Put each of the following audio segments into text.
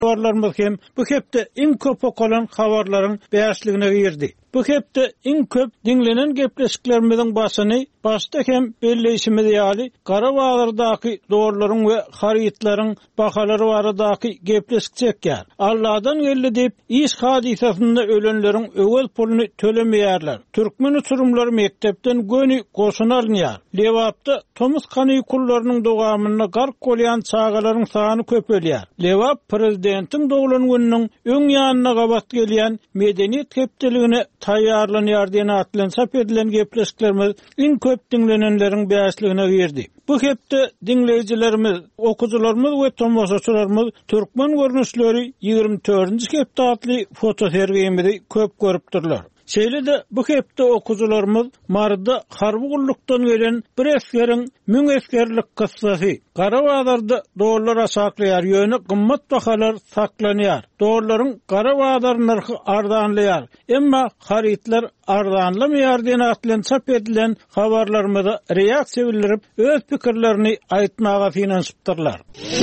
Habarlarymyz hem bu hepde iň köp okulan habarlaryň bäşligine girdi. Bu hepde iň köp dinlenen gepleşiklerimiziň başyny başda hem belleşimiz ýaly Garabağlardaky doğrularyň we harytlaryň bahalary baradaky gepleşik çekýär. Allahdan geldi diýip iş hadisasynda ölenleriň öwel puluny tölemeýärler. Türkmen uçurumlary mektepden göni goşun alınýar. Lewapda Tomuz kanikullarynyň dowamyna gark bolýan çağalaryň sany köpelýär. Lewap prezidentiň dowulan gününiň öň ýanyna gabat gelýän medeniýet hepdeligine taýýarlanýar diýen atlansap edilen gepleşiklerimiz iň köp dinlenenleriň bäşligine girdi. Bu hepde dinleyijilerimiz, okujularymyz we tomoşaçylarymyz türkmen görnüşleri 24-nji hepde atly foto sergiýimizi köp görüpdirler. Şeýle-de bu hepde okujularymyz marda harby gullukdan gelen bir eskeriň müň eskerlik kıssasy Garabağlarda doğrulara saklaýar ýöne gymmat bahalar saklanýar. Doğrularyň Garabağlar narhy ardanlaýar. Emma harytlar ardanlamaýar diýen atlansap edilen habarlarymyza reaksiýa bildirip öz pikirlerini aýtmaga finansypdyrlar.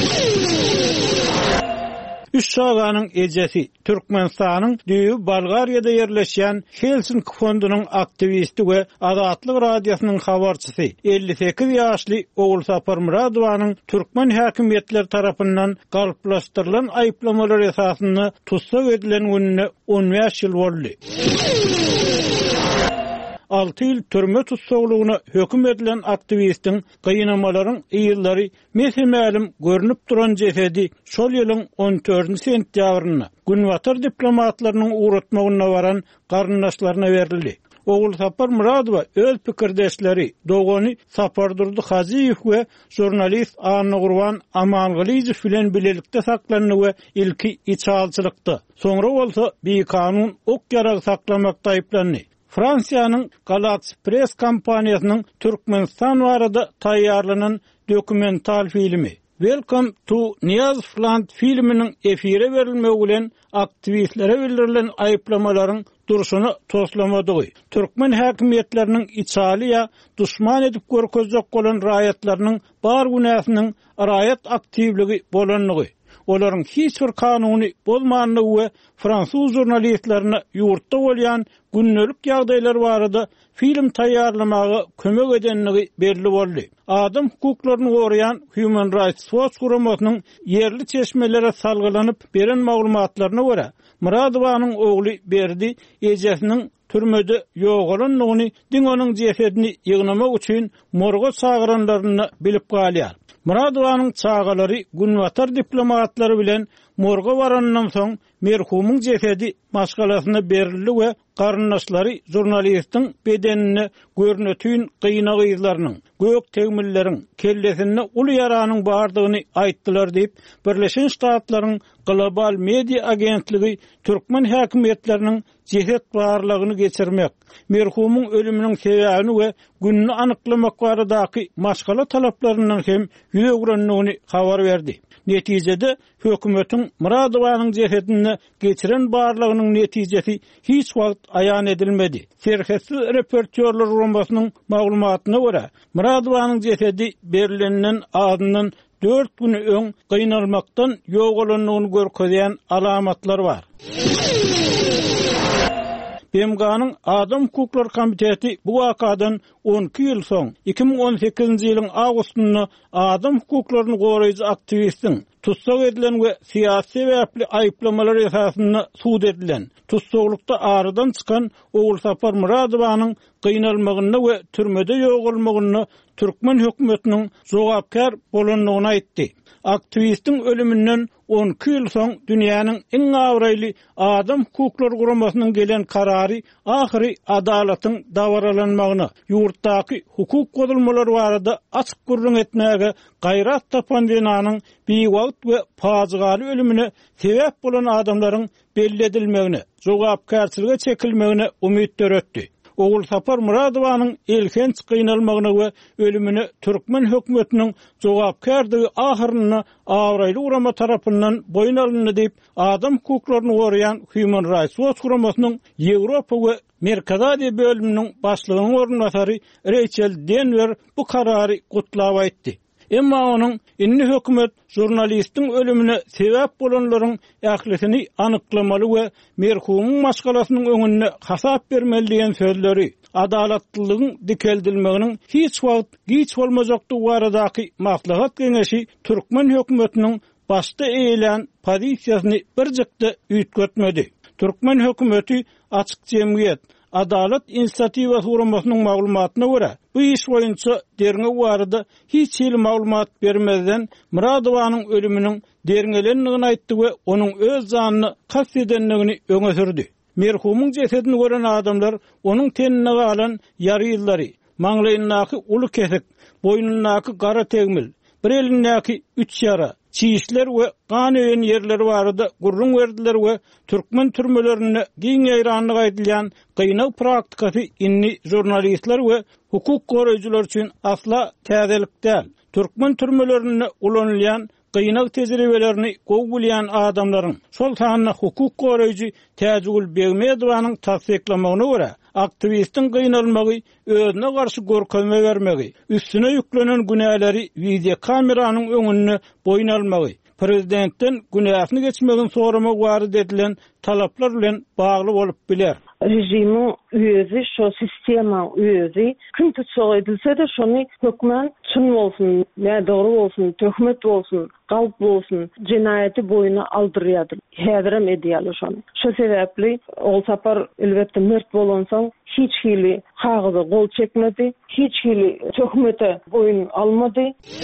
Üşşaganyň ejesi Türkmenistanyň düýü Bolgariýada ýerleşýän Helsinki fondunyň aktivisti we Azatlyk radiosynyň habarçysy 58 ýaşly Ogul Sapar Muradowanyň türkmen häkimetleri tarapyndan galplaşdyrylan aýplamalary esasyny tutsak edilen gününe 15 ýyl boldy. 6 ýyl türme tutsaglygyna höküm edilen aktivistiň gynamalaryň ýyllary mesemälim görünüp duran jesedi şol ýylyň 14 sentýabryna günwatar diplomatlarynyň uğratmagyna baran garyndaşlaryna berildi. Ogul Sapar Muradowa öz pikirdeşleri Dogony Sapardurdy Haziýew we jurnalist Anna Gurban Amangalyjew bilen bilelikde saklanyny we ilki içalçylykdy. Soňra bolsa bir kanun ok ýarag saklamakda aýplandy. Fransiýanyň Galatz press kampaniýasynyň Türkmenistan barada taýýarlanan dokumental filmi Welcome to Niyazland filminiň efire berilmegi bilen aktivistlere bildirilen aýplamalaryň duruşuny toslamadygy. Türkmen häkimetleriniň içaliýa duşman edip görkezjek bolan raýatlarynyň bar günahynyň raýat aktivligi bolanlygy. Olaryň hiç bir kanuny bolmanyny we fransuz jurnalistlerine ýurtda bolýan günnelik ýagdaýlar barada film taýýarlamagy kömek edenligi belli boldy. Adam hukuklaryny gorayan Human Rights Watch guramasynyň yerli çeşmelere salgylanyp beren maglumatlaryna görä Muradowanyň ogly berdi ejesiniň türmede ýogalanlygyny diňonyň jesedini ýygnamak üçin morga çağıranlaryny bilip galýar. Muradowanyň çağalary günwatar diplomatlary bilen morga barandan soň merhumyň jesedi maşgalasyna berildi we garyndaşlary jurnalistiň bedenini görnetýän gynagaýlarynyň, gök tegmilleriň, kellesinde uly ýaranyň bardygyny aýtdylar diýip Birleşen Ştatlaryň global media agentligi türkmen häkimetleriniň jeset barlygyny geçirmek, merhumyň ölüminiň sebäbini we günni anyklamak baradaky maşgala talaplaryndan hem ýüregrenligini habar berdi. Netijede hökümetiň Muradowanyň jesedini geçiren barlygynyň netijesi hiç wagt aýan edilmedi. Serhessiz reportýorlar romasynyň maglumatyna görä, Muradowanyň jesedi berilenden adyndan 4 gün öň gynalmakdan ýogalanlygyny görkezýän alamatlar bar. BMG'nın Adam Hukuklar Komiteti bu wakadan 12 ýyl soň 2018-nji ýylyň awgustynda adam hukuklaryny goraýjy aktivistin tutsak edilen we siýasy sebäpli aýplamalar esasyna suud edilen, tutsaklykda aradan çykan Ogul Sapar Muradowanyň gynalmagyny we türmede ýogalmagyny Türkmen hökümetiniň jogapkar bolanlygyny aýtdy. Aktivistin ölümünden 12 ýyl soň dünýäniň iň awraýly adam hukuklary guramasynyň gelen karary ahyry adalatyň dawralanmagyny, ýurtdaky hukuk godulmalary barada açyk gurrun etmäge gaýrat tapan dinanyň biwagt we pazygaly ölümine sebäp bolan adamlaryň belli edilmegini, jogapkarçylyga çekilmegini umyt döretdi. Ogul Sapar Muradowanyň elkenç gynalmagyny we ölümini Türkmen hökümetiniň jogapkardygy ahyryny awraýly urama tarapyndan boyun alındy diýip adam hukuklaryny gorayan Human Rights Watch guramasynyň Ýewropa we Merkez Aziýa bölüminiň başlygynyň ornatary Rachel Denver bu karary gutlap aýtdy. Emma onun inni hökümet jurnalistin ölümüne sebäp bolanlaryň ählisini anyklamaly we merhumun maşgalasynyň öňünde hasap bermeli diýen sözleri adalatlylygyň dikeldilmeginiň hiç wagt giç bolmajakdy baradaky maslahat geňeşi Türkmen hökümetiniň başda eýilen pozisiýasyny birjekde üýtgetmedi. Türkmen hökümeti açyk jemgyýet Adalet inisiatiwasy guramasynyň maglumatyna görä, bu iş boýunça derňe barada hiç hili maglumat bermezden Muradowanyň ölüminiň derňelendigini aýtdy we onuň öz janyny kasd edenligini öňe sürdi. Merhumyň jesedini gören adamlar onuň tenine galan ýary, maňlaýyndaky uly kesik, boýnundaky gara tegmil, bir elindäki 3 ýara, çiýişler we gan öýen ýerleri barada gurrun berdiler we türkmen türmelerine giň ýaýranlyk aýdylýan gynaw praktikasy inni jurnalistler we hukuk goraýjylar üçin asla täzelik däl. Türkmen türmelerine ulanylýan gynaw tejribelerini gowy bilýän adamlaryň şol sanyna hukuk goraýjy Täjegül Begmedowanyň tasdiklamagyna görä aktivistin gynalmagy, özüne garşy görkezme bermegi, üstüne yüklenen günäleri video kameranyň öňünde boýun almagy, prezidentden günäsini geçmegin soramak barada edilen talaplar bilen bagly bolup biler. Rejimi üyesi, şu sistema üyesi kim tutsak edilse de şonu hükmen çyn bolsun, ne doğru bolsun, töhmet bolsun, galp bolsun, cinayeti boyuna aldıryadı. Häzirem edýäli şonu. Şu sebäpli ol sapar elbetde mert bolansaň hiç hili hagyda gol çekmedi, hiç hili töhmete boyun almadı.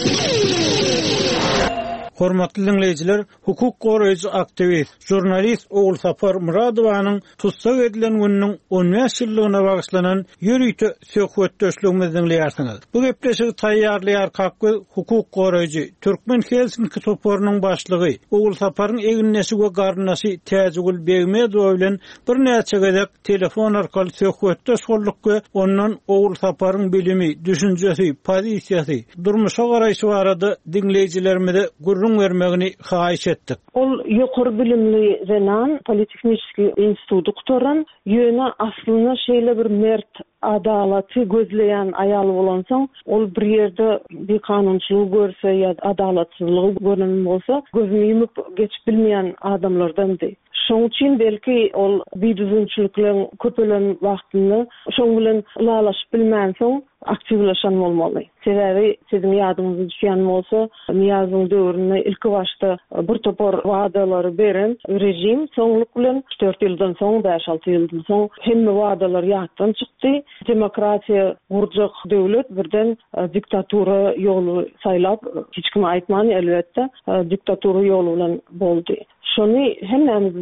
Hormatly dinleyijiler, hukuk goraýjy aktivist, jurnalist Oğul Sapar Muradowanyň tutsak edilen günüň 10 ýyllygyna bagyşlanan ýürüýte söhbetdeşligimizi dinleýärsiňiz. Bu gepleşigi taýýarlaýar kakwy hukuk goraýjy Türkmen Helsinki toporunyň başlygy Oğul Saparyň eginnesi we garnasy Täjegül Begmedow bilen bir näçe gezek telefon arkaly söhbetdeş boldyk we ondan Oğul Saparyň bilimi, düşünjesi, pozisiýasy, durmuşa garaýşy barada dinleyijilerimize vermegini haýyş etdik. Ol ýokary bilimli zenan Politechniski institutu doktoran ýöne aslyna şeýle bir mert adalaty gözleýän aýal bolansaň, ol bir ýerde bir kanunçylyk görse ýa adalatsyzlygy görnen bolsa, gözüni ýumyp geçip bilmeýän adamlardandy. Şoň üçin belki ol biýdüzünçilikleň köpelen wagtyny şoň bilen ulalaşyp bilmänsoň aktivleşen bolmaly. Sebäbi siziň ýadyňyza düşýän bolsa, Niýazyň döwründe ilki başda bir topar wagdalary beren rejim soňluk bilen 4 ýyldan soň, 5-6 ýyldan soň hemme wagdalar ýatdan çykdy. Demokratiýa gurjak döwlet birden diktatura ýoly saýlap, hiç kim aýtmany elbetde diktatura ýoly bilen boldy. Şonu hemmemiz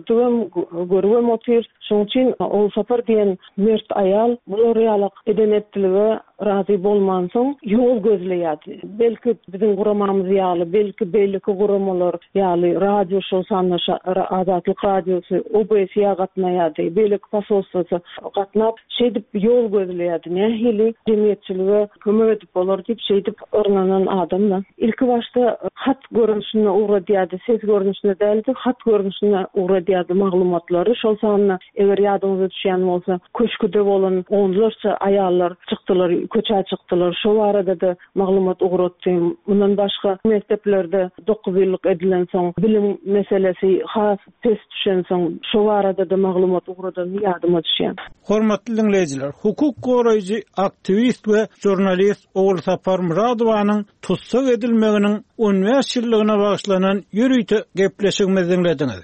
görüwem otyr. Şoň üçin Oğul Sapar diýen mert aýal bu realyk edenetdiligi razy bolmansoň ýol gözleýärdi. Belki biziň guramamyz ýaly, belki beýleki guramalar ýaly radio şol sanly Azatlyk radiosu OBS gatnaýardy, beýleki pasolstwasy gatnap şeýdip ýol gözleýärdi. Nähili jemgyýetçiligi kömek edip bolar diýip şeýdip örneğin adamlar. İlki başta hat görünüşine uğradýardy, ses görünüşine däldi, hat görünüşine uğradýardy maglumatlary. Şol sanly eger ýadyňyza düşýän bolsa, köşküde bolan onlarça aýallar çykdylar, köçe çykdylar. Şol arada da maglumat uğratdy. Bundan başga mekteplerde 9 ýyllyk edilen soň bilim meselesi has test düşen soň şol arada da maglumat uğradan ýadyma düşýän. Hormatly dinleyijiler, hukuk goraýjy aktivist we jurnalist Oğul Sapar Muradowanyň tutsak edilmeginiň 10 ýyllygyna bagyşlanan ýürüýte gepleşigimizi dinlediňiz.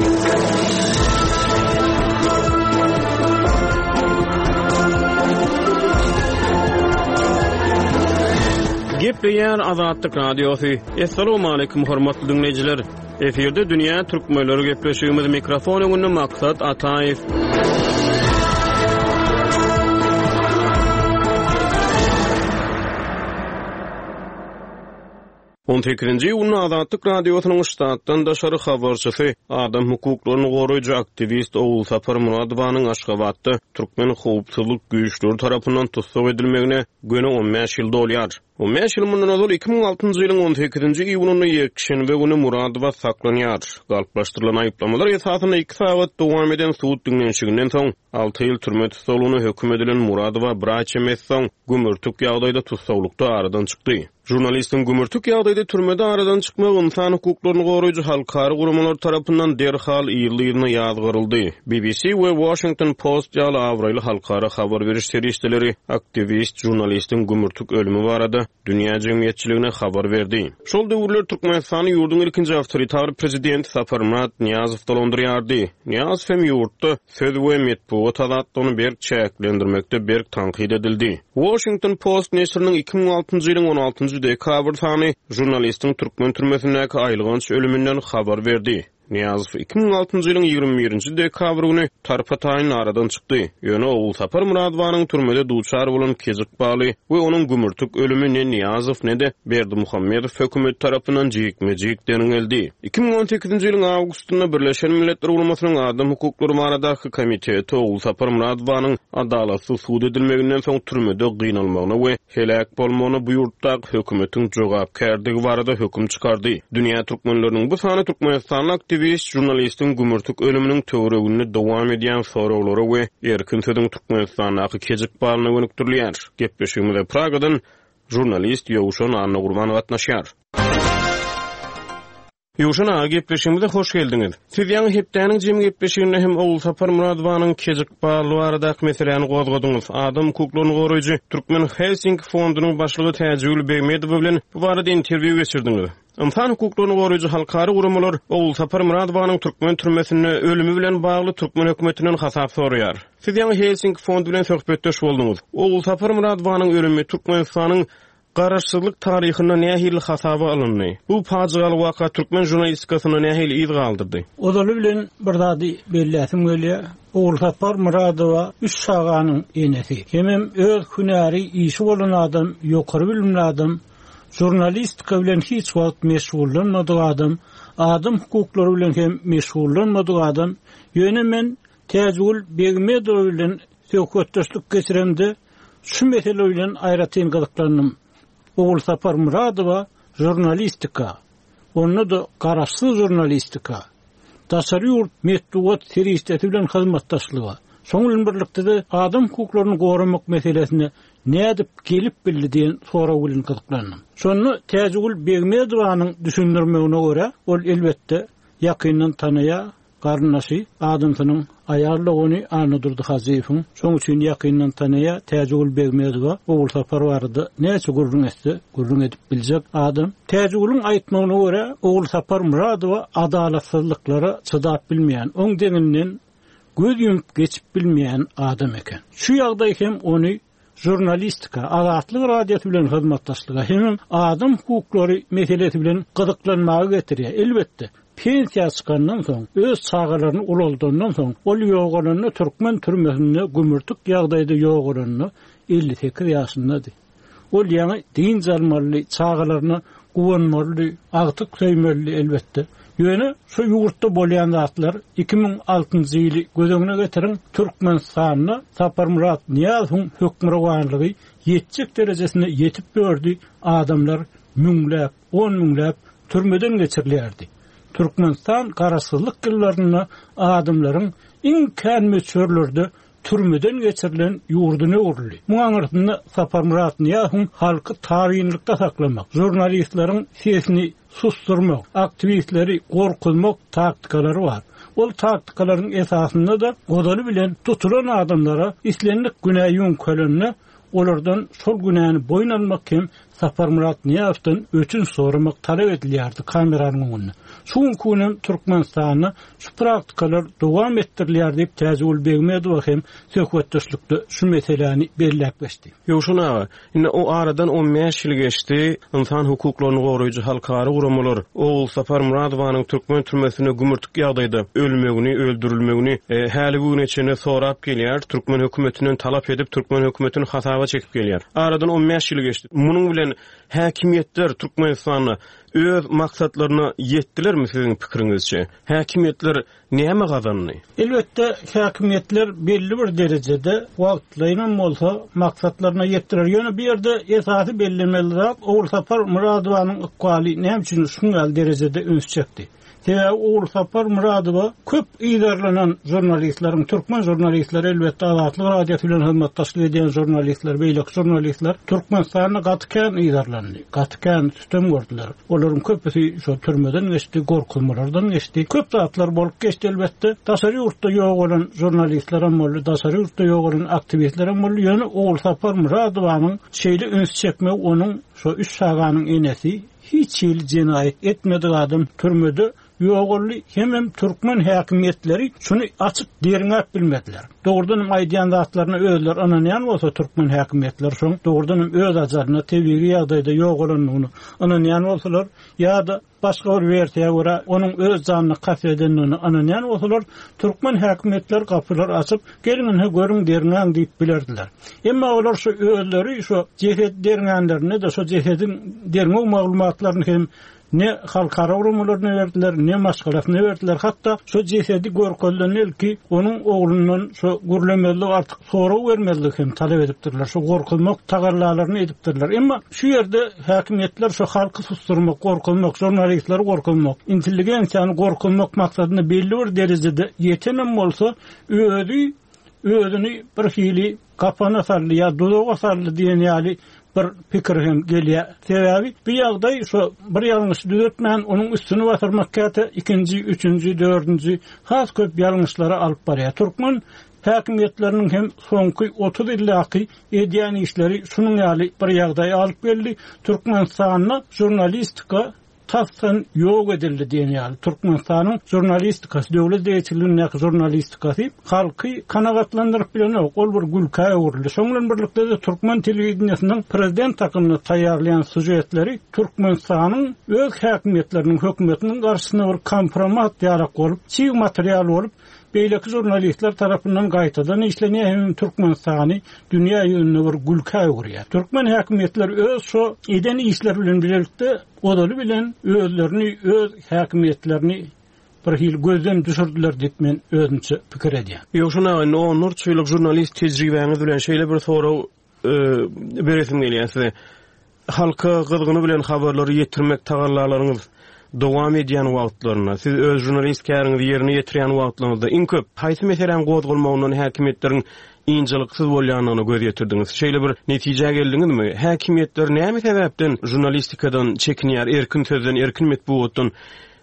Gepleýän Azatlyk radiosu. Assalamu alaykum hormatly dinleyijiler. Eferde dünýä türkmenleri gepleşigimiz mikrofon öňünde maksat Ataýew. 18-nji ýylyň Azatlyk radiosynyň ştatdan daşary habarçysy, adam hukuklaryny goraýjy aktivist Oğul Sapar Muradowanyň Aşgabatda türkmen howpsuzlyk güýçleri tarapyndan tutsak edilmegine göne 15 ýyl dolýar. 15 ýyl mundan ozal 2006-njy ýylyň 18-nji iýunyny ýekşenbe güni Muradowa saklanýar. Galplaşdyrylan aýyplamalar esasyna 2 saat dowam eden suwut dinlenşiginden soň 6 ýyl türme tutsagyny hökm edilen Muradowa bir mes soň gümürtük ýagdaýda tutsagylykda aradan çykdy. Jurnalistin gümürtük ýagdaýda türmede aradan çykmak insan hukuklaryny goraýjy halkary gurumlar tarapyndan derhal ýylyna ýazgyryldy. BBC we Washington Post ýaly awraýly halkary habar beriş serişdeleri aktivist jurnalistin gümürtük ölümi barada dünýä jemgyýetçiligine habar berdi. Şol döwürler Türkmenistany ýurdun ilkinji awtoritar prezident Saparmurat Niýazow dolandyrýardy. Niýazow hem ýurtda söz we medeniýet azatlygyny berk çäklendirmekde berk tanqid edildi. Washington Post näşriniň 2006-njy ýylyň 16-njy dekabr sany jurnalistin Türkmen türmesindäki aýlygynç ölümünden habar berdi. Niýazow 2006-njy ýylyň 21-nji dekabr güni tarpataýyn aradan çykdy. Ýöne oğul Saparmuradowanyň türmede duçar bolan kezik baly we onuň gümürtük ölümi ne Niýazow ne de Berdimuhammedow hökümet tarapyndan jigme-jig denirildi. 2018-nji ýylyň awgustynda Birleşen Milletler Guramasynyň adam hukuklary baradaky komiteti oğul Saparmuradowanyň adalatsy suud edilmeginden soň türmede gynalmagyna we helak bolmagyna bu ýurtdaky hökümetiň jogapkärligi barada höküm çykardy. Dünýä türkmenleriniň bu sany Türkmenistanyň aktivist jurnalistin gümürtük ölümünün töweregini dowam edýän soraglary we erkin sözdüň Türkmenistanyň kezik balyny gönükdirýär. Gepleşigimizde Pragadan jurnalist Ýowşan Anna Gurban gatnaşýar. Ýowşan gepleşigimizde hoş geldiňiz. Siz ýa-ni hepdäniň jemgy gepleşiginde hem oğul Saparmuradowanyň kezik baly baradaky meseleni gozgadyňyz. Adam hukuklaryny goraýjy Türkmen Helsinki fondunyň başlygy Täjül Begmedow bilen bu barada interwiu geçirdiňiz. İnsan hukuklaryny goraýjy halkary gurumlar oğul Saparmuradowanyň Türkmen türmesinde ölümi bilen bagly Türkmen hökümetinden hasap soraýar. Siz ýa-ni Helsinki fondu bilen söhbetdeş boldyňyz. Oğul Saparmuradowanyň ölümi Türkmenistanyň garaşsyzlyk taryhyna nähili hasaba alındy. Bu paçygaly waka Türkmen jurnalistikasyna nähili ýyl galdyrdy. Odaly bilen bir zady belläsim gelýär. Oğul Saparmuradowa 3 saganyň enesi. Hemem öz hünäri işi bolan adam, ýokary bilimli adam, jurnalistika bilen hiç wagt meşgullanmadyk adam hukuklary bilen hem meşgullanmadyk adam. Ýöne men Täjül Begmedow bilen söhbetdeşlik geçirende şu mesele bilen aýratyn gyzyklandım. Oğul Saparmuradowa jurnalistika, onu da garaşsyz jurnalistika, daşary ýurt medeniýet serişdeti bilen hyzmatdaşlygy. Şoňa birlikde de adam hukuklaryny goramak meselesine nädip gelip bildi diýen soraw bilen gyzyklandım. Şonu Täjül Begmedowanyň düşündirmegine görä, ol elbetde ýakyndan tanıya, garnaşy adamsynyň aýarlygyny anydyrdy hazyfyň. Şoň üçin ýakyndan tanıya Täjül Begmedow oğul Saparmuradowda näçe gurrun edip biljek adam. Täjüliň aýtmagyna görä, oğul Saparmuradow adalatsyzlyklara çydap bilmeýän, oň deninden göz ýumyp geçip bilmeýän adam eken. Şu ýagdaý hem ony jurnalistika, azatlyk radiýasy bilen hyzmatdaşlyga hem adam hukuklary meselesi bilen gyzyklanmagy getirýär. Elbetde pensiýa çykandan soň, öz çağalaryny ulaldandan soň, ol ýoguranyny Türkmen türmesinde gümürtük ýagdaýda ýoguranyny 58 ýaşyndadyr. Ol ýa-ni din jarmarly çağalaryny guwanmarly, agtyk söýmerli elbetde. Ýöne şu ýurtda bolýan zatlar 2006-njy ýyly gözüňe getirin Türkmenistanyny Saparmurat Niýazowyň hökmranlygy ýetjek derejesine ýetip berdi. Adamlar müňläp, 10 müňläp türmeden geçirilýärdi. Türkmenistan garaşsyzlyk ýyllaryna adamlaryň iňkän meçhurlerde türmeden geçirilen ýurduny urly. Muňa ýardymda Saparmurat Niýazowyň halky taryhynlykda saklamak, jurnalistleriň sesini susturmak, aktivistleri gorkutmak taktikalary bar. Ol taktikalaryň esasynda da odaly bilen tutulan adamlara islenlik günäýiň kölenine olardan şol günäni boyun almak hem Saparmurat Niýazowdan öçün soramak talep edilýärdi kameranyň öňünde. Şoň kunem Türkmenistanyny şu praktikalar dowam etdirilýär diýip Täjül Begmedow hem söhbetdeşlikde şu meseleni belläp geçdi. Ýowşan indi o aradan 15 ýyl geçdi. İnsan hukuklaryny goraýjy halkary gurumlar oğul Saparmuradowanyň Türkmen türmesine gümürtük ýagdaýda ölmegini, öldürilmegini häli güne içinde sorap gelýär. Türkmen hökümetinden talap edip Türkmen hökümetini hasaba çekip gelýär. Aradan 15 ýyl geçdi. Munyň bilen häkimetler Türkmenistanyny öz maksatlaryna yetdilermi sizin pikirinizçe? Häkimetler näme gazandy? Elbette häkimetler belli bir derecede wagtlaryna bolsa maksatlaryna yetdiler. Ýöne bir ýerde esasy bellemelidir. Oğul Sapar Muradowanyň ykbaly näme üçin şungal derecede öňçekdi? Sebäbi Oğul Sapar Muradowa köp iýdarlanan jurnalistlaryň, türkmen jurnalistler elbette Azatlyk radiosu bilen hyzmatdaşlyk eden jurnalistler, beýlek jurnalistler Türkmenistanyň gatykän iýdarlandy. Gatykän sütem gördüler. Olaryň köpüsi şu türmeden geçdi, gorkulmalardan geçdi. Köp zatlar bolup geçdi elbette. Daşary ýurtda ýok bolan jurnalistler hem boldy, daşary ýurtda ýok bolan aktivistler hem boldy. Ýöne Oğul Sapar Muradowanyň şeýle öňe çekmek onuň şu üç saganyň enesi hiç ýyl jinayet etmedi adam türmede ýogurly hemem türkmen häkimetleri şunu açyk deriňäp bilmediler. Dogrudan aýdýan zatlaryna özler ananýan bolsa türkmen häkimetleri şoň dogrudan öz ajaryna tebigi ýagdaýda ýok bolanyny ananýan bolsalar ýa-da başga bir versiýa görä onuň öz janyny kassedenini ananýan bolsalar türkmen häkimetleri gapylar açyp gelin görüň deriňäň diýip bilerdiler. Emma olar şu özleri şu jehet deriňänlerine de şu jehetin deriňe maglumatlaryny hem ne halkara urumlarını verdiler, ne maşgalasyny verdiler. Hatta şu cesedi görkezlenil ki onun oğlundan şu gürlemellik artık soru vermelilik hem talep edipdirler. Şu gorkulmak tagarlalarını edipdirler. Ama şu yerde häkimetler şu halkı susturmak, gorkulmak, jurnalistler gorkulmak, intelligensiýany gorkulmak maksadyny belli bir derecede yetenem bolsa özüni bir hili kapana sarly ya dudaga sarly diýen ýaly bir pikir hem gelýär. Sebäbi bu ýagdaý şu bir ýalňyş düzeltmän onuň üstüne batyrmak käte ikinji, üçünji, dördünji has köp ýalňyşlara alyp barýar. Türkmen häkimetleriniň hem soňky 30 ýyllyky edýän işleri şunuň ýaly bir ýagdaý alyp geldi. Türkmenistanyň jurnalistika tassan ýok edildi diýen ýaly. Türkmenistanyň jurnalistikasy, döwlet deýiçiliginiň jurnalistikasy halky kanagatlandyryp bilen ol bir gülkäe urildi. Şoňlan birlikde de türkmen telewizionynyň prezident hakyny taýýarlayan sujetleri Türkmenistanyň öz häkimetleriniň, hökümetiniň garşysyna bir kompromat ýarak bolup, çiğ material bolup beýleki jurnalistler tarapyndan gaýtadan işlenýän hem Türkmenistany dünýä ýönüne bir gülkäe urýar. Türkmen häkimetleri öz şu eden işler bilen birlikde odaly bilen özlerini, öz häkimetlerini bir hil gözden düşürdüler diýip men özümçe pikir edýär. Ýok şuna onur çylyk jurnalist tejribeňiz bilen şeýle bir soraw beresim gelýär size. Halka gyzgyny bilen habarlary ýetirmek tagarlalaryňyz dowam edýän wagtlaryna, siz öz jurnalist käriňizi ýerine ýetirýän wagtlaryňyzda iň köp haýsy meselen gozgulmagynyň häkimetleriň iňjiliksiz bolýanyny göz ýetirdiňiz. Şeýle bir netije geldiňizmi? Häkimetler näme sebäpden jurnalistikadan çekinýär, erkin sözden, erkin metbuatdan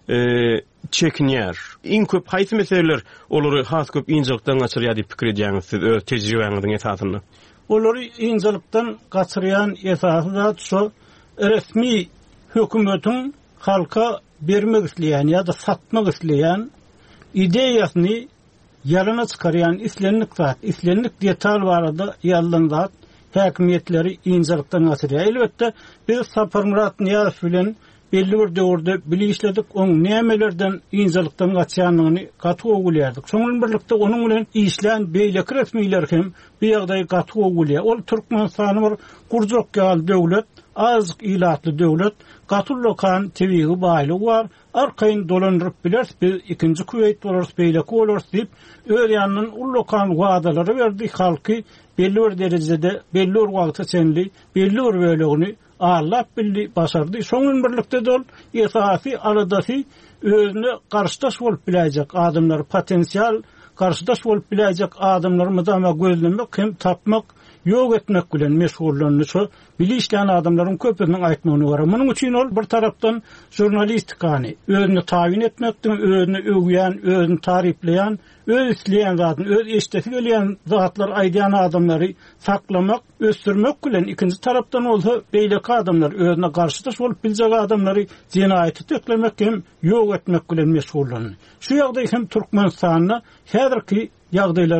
çekinýär? Iň köp haýsy meseleler olary has köp iňjilikden gaçyrýar diýip pikir edýäňiz siz öz tejribeňiziň esasynda? Olary iňjilikden gaçyrýan esasy zat şu resmi hökümetiň halka bermek isleýän ýa-da satmak isleýän ideýasyny ýalana çykarýan islenlik detal barada ýalan zat häkimetleri iňjilikden gaçyrýar. Elbette biz Sapar Murat Niýazow bilen belli bir döwürde bilişledik, oň nämelerden iňjilikden gaçýanyny gaty ogulýardyk. Şoňun birlikde onuň bilen işlän beýleki resmiler hem bu ýagdaý gaty ogulýar. Ol Türkmenistany bir gurjak ýaly döwlet, azık ilatlı döwlet, gatullokan tebigi baýlygy bar, arkaýyn dolandyryp biler, biz ikinji Kuwait bolars, beýleki bolars diýip öz ýanynyň ullokan wagdalary berdi, halky belli bir derecede, belli bir wagta çenli, belli bir bölegini ağırlap bildi, başardı. Şoňun birlikde de ol esasy aradasy özüne garşydaş bolup biläjek adamlar, potensial garşydaş bolup biläjek adamlary mydama gözlemek hem tapmak, ýok etmek bilen meşgullanýar. Bilişlän adamlaryň köpüniň aýtmagyny bar. Munyň üçin ol bir tarapdan jurnalistikany özüne taýin etmekden, özüne öwýän, özüni taripleýän, öz isleýän zatyn, öz eşdeki gelýän zatlar aýdýan adamlary saklamak, ösdürmek bilen ikinji tarapdan bolsa beýleki adamlar özüne garşydaş bolup biljek adamlary jinaýaty teklemek hem ýok etmek bilen meşgullanýar. Şu ýagdaý hem Türkmenistanyna häzirki ýagdaýlaryň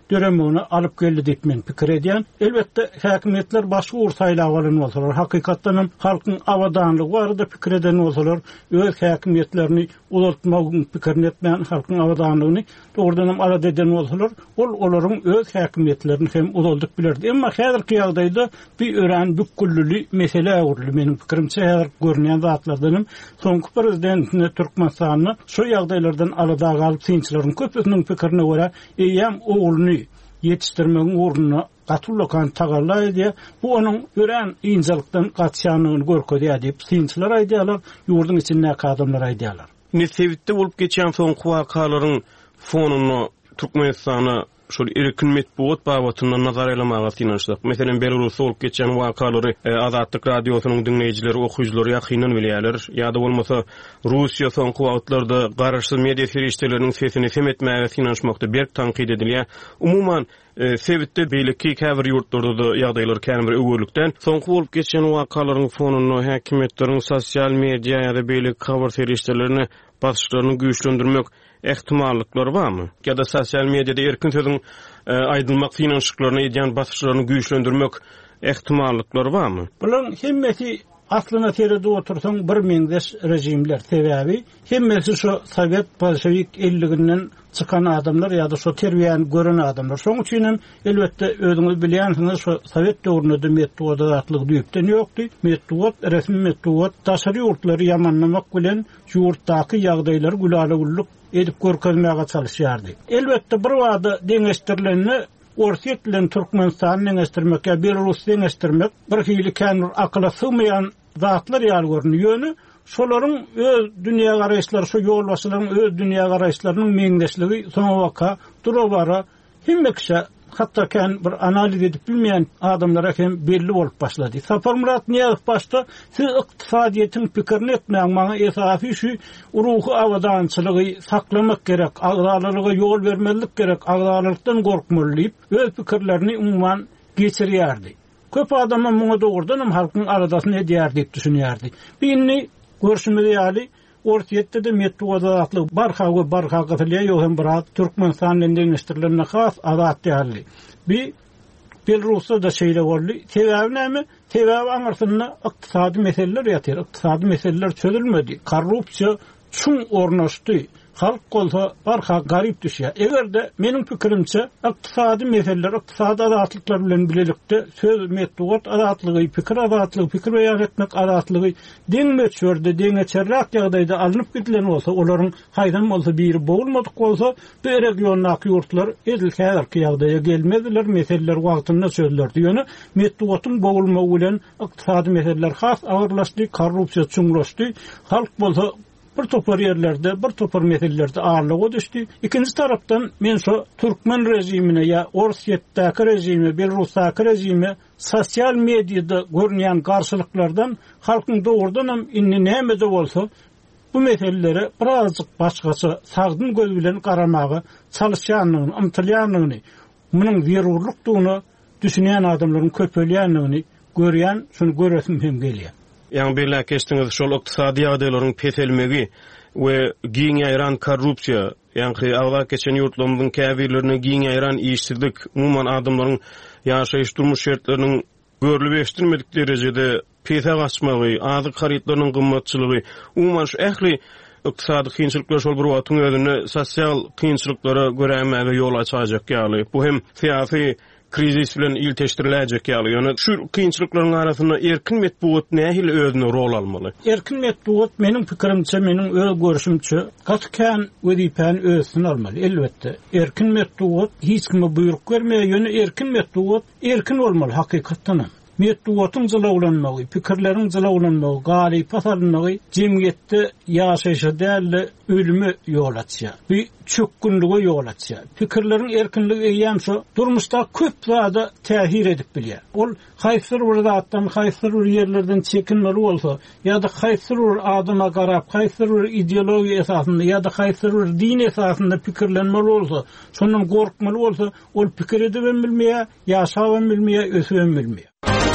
döremini alıp geldi diýip men pikir edýän. Elbetde häkimetler başga ursaýla bolan bolsalar, hakykatdan halkyň awadanlygy barada pikir eden bolsalar, öz häkimetlerini ulatmagyň pikirini etmeýän halkyň awadanlygyny dogrudan alada eden bolsalar, olaryň öz häkimetlerini hem ulaldyk bilerdi. Emma häzirki ýagdaýda bir ören büküllüli mesele urly meniň pikirimçe häzir görnýän zatlardan soňky prezidentine Türkmenistanyny şu ýagdaýlardan alada galyp synçylaryň köpüsiniň pikirine görä eýem ogluny yetiştirmegiň ornuny gatullykan tagallay diye bu onun ören ýynjalykdan gaçýanyny görkezýär diýip synçylar aýdýarlar, ýurdun içinde adamlar aýdýarlar. Nesewitde bolup geçen soňky wakalaryň fonuny Türkmenistany şol erkin metbuat babatyndan nazar elemaga synanşdyk. Meselen Belarus bolup geçen wakalary Azatlyk radiosynyň dinleýijileri, okuwjylary ýakynan bilýärler. Ýa-da bolmasa Russiýa soňky wagtlarda garaşsyz media ferişteleriniň sesini semetmäge synanşmakda berk tanqid edilýär. Umuman Sevitde beýleki käbir ýurtlarda da ýagdaýlar käbir öwürlükden soňky bolup geçen wakalaryň fonuny häkimetleriň sosial media ýa-da beýleki habar feriştelerini basyşlaryny güýçlendirmek ehtimallyklar barmy? Ya da sosial mediada erkin sözüň aýdylmak finanşyklaryny edýän basyşlaryny güýçlendirmek ehtimallyklar barmy? Bular hemmeti aslına terede otursan bir meňdeş rejimler sebäbi hemmesi şu Sovet Bolşevik elliginden çıkan adamlar ya da şu terbiýany gören adamlar. Şoň üçin elbetde özüňiz bilýänsiniz şu Sovet döwründe metduat atlyk düýpden ýokdy. Metduat resmi metduat taşary ýurtlary ýamanlamak bilen ýurtdaky ýagdaýlary gülälegullyk edip görkezmäge çalışýardy. Elbetde bir wagda deňeşdirileni Orsiýet bilen Türkmenistany deňeşdirmek ýa Belarusy deňeşdirmek bir hili känur akla sığmayan zatlar ýaly görünýär. Şolaryň öz dünýä garaýşlary, şu ýolbaşylaryň öz dünýä garaýşlarynyň meňdeşligi soňa waka durabara hemmekşe hatda kan bir analiz edip bilmeýän adamlara hem belli bolup başlady. Sapar Murat Niýazow başda siz ykdysadyýetin pikirini etmäň maňa esasy şu ruhy awadançylygy saklamak gerek, agdalylyga ýol bermelik gerek, agdalylykdan gorkmaly öz pikirlerini umman geçirýärdi. Köp adamlar muňa dogrudan halkyň aradasyny edýär diýip düşünýärdi. Birini görüşmeli ýaly Orsiýetde de metduatlyk barha gafilýa ýok hem bir Türkmenistanyň deňeşdirilenine has azat ýaly. Bir Belarusda da şeýle boldy. Sebäbi näme? Sebäbi aňarsyna ykdysady meseleler ýatyr. Ykdysady meseleler çözülmedi. Korrupsiýa çuň ornaşdy. Halk bolsa barha garyp düşýär. Egerde meniň pikirimçe ykdysady meseleler, ykdysady azatlyklar bilen bilelikde söz metduat azatlygy, pikir azatlygy, pikir beýan etmek azatlygy deňmeçörde, deňeçerrak ýagdaýda alınıp gidilen bolsa, olaryň haýdan bolsa biri bowulmadyk bolsa, bu regiondaky ýurtlar edil häzirki ýagdaýa gelmediler, meseleler wagtynda çözülerdi. Ýöne metduatyň bowulmagy bilen ykdysady meseleler has awyrlaşdy, korrupsiýa çuňlaşdy. Halk bolsa bir topar yerlerde, bir topar meselelerde ağırlığa düştü. İkinci taraftan men şu Türkmen rejimine ya Orsiýetdäki rejime, Belarusdaky rejime sosial mediada görünýän garşylyklardan halkyň dogrudan hem inni näme bolsa bu meselelere birazcık başgaça sagdyn göz bilen garamagy çalışýanyny, ymtylýanyny, munyň zerurlukdygyny düşünýän adamlaryň köpelýänligini görýän, şunu göresim hem gelýär. Yani belli geçtiğiniz şol ykdysady ýagdaýlaryň peselmegi we giň ýaýran korrupsiýa, ýani awda geçen ýurtlaryň käbirlerine giň ýaýran işsizlik, umuman adamlaryň ýaşaýyş durmuş şertleriniň görülip eşdirmedik derejede pese gaçmagy, azyk haritlarynyň gymmatçylygy, umuman şu ähli ykdysady kynçylyklar şol bir wagtyň özüne sosial kynçylyklara görämäge ýol açajak ýaly. Bu hem syýasy krizis bilen ilteşdiriläjek ýaly. Ýöne şu kynçylyklaryň arasynda erkin metbuat nähili özüne rol almaly? Erkin metbuat meniň pikirimçe, meniň öz görüşümçe gatkan wezipany özüne almaly. Elbetde erkin metbuat hiç kime buyruk bermeýär. Ýöne erkin metbuat erkin bolmaly hakykatdan. Metduatyň jylawlanmagy, pikirleriň jylawlanmagy, galyp pasalmagy jemgyýetde ýaşaýşa däli ölüme ýol açýar. Bir çökkünlige ýol açýar. Pikirleriň erkinligi eýýän şu durmuşda köp zada tähir edip bilýär. Ol haýsyr bir zatdan, haýsyr bir ýerlerden çekinmeli bolsa, ýa-da haýsyr bir adama garap, haýsyr bir ideologiýa esasynda ýa-da haýsyr bir din esasynda pikirlenmeli bolsa, şondan gorkmaly bolsa, ol pikir edip bilmeýär, ýaşap bilmeýär, ösüp bilmeýär.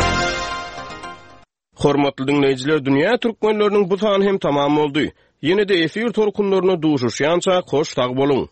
Hormatly dinleyijiler, dünýä türkmenläriniň bu sany hem tamam boldy. Ýene-de efir torkunlaryna duşuşýança hoş tag boluň.